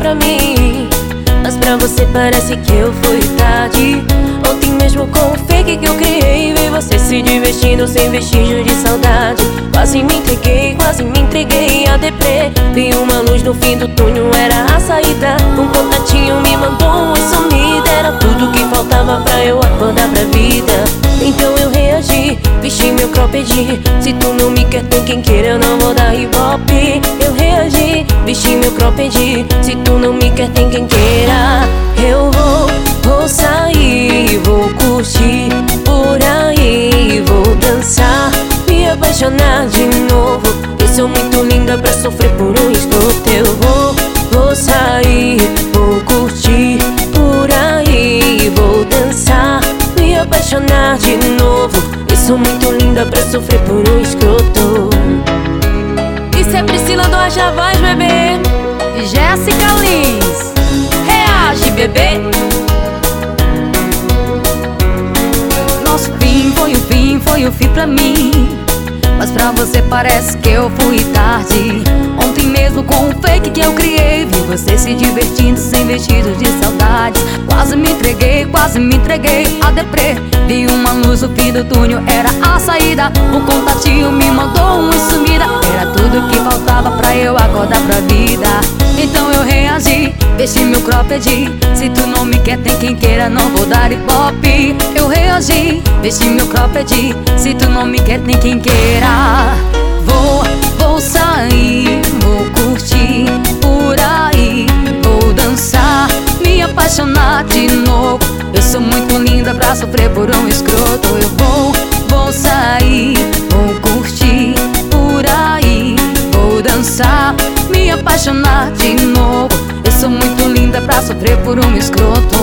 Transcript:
pra mim, mas pra você parece que eu fui tarde. Ontem mesmo com o fake que eu criei, vi você se divertindo sem vestígio de saudade. Quase me entreguei a deprê. Vi uma luz no fim do túnel, era a saída. Um contatinho me mandou um oi sumida. Era tudo que faltava pra eu acordar pra vida. Então eu reagi, vesti meu cropped. Se tu não me quer, tem quem queira, eu não vou dar hip hop. Eu reagi, vesti meu cropped. Se tu não me quer, tem quem queira. Eu vou sair, vou curtir por aí, vou dançar, me apaixonar de novo. Eu sou muito linda pra sofrer por um esgoto. Eu vou sair, vou curtir por aí, vou dançar, me apaixonar de novo. Eu sou muito linda pra sofrer por um escroto. Isso é Priscila do Haja Voz, bebê. Jéssica Lins, reage, bebê. Nosso fim foi o fim pra mim, mas pra você parece que eu fui tarde. Ontem mesmo com o fake que eu criei, vi você se divertindo sem vestidos de saudade. Quase me entreguei a deprê. Vi uma luz no fim do túnel, era a saída. O contatinho me mandou uma sumida. Era tudo que faltava pra eu acordar pra vida. Então eu reagi, vesti meu cropped. Se tu não me quer, tem quem queira, não vou dar hip hop. Eu reagi, vesti meu cropped. Se tu não me quer, tem quem queira. Vou sair, vou curtir por aí, vou dançar, me apaixonar de novo. Eu sou muito linda pra sofrer por um escroto. Eu vou sair, vou curtir por aí, vou dançar, me apaixonar de novo. Eu sou muito linda pra sofrer por um escroto.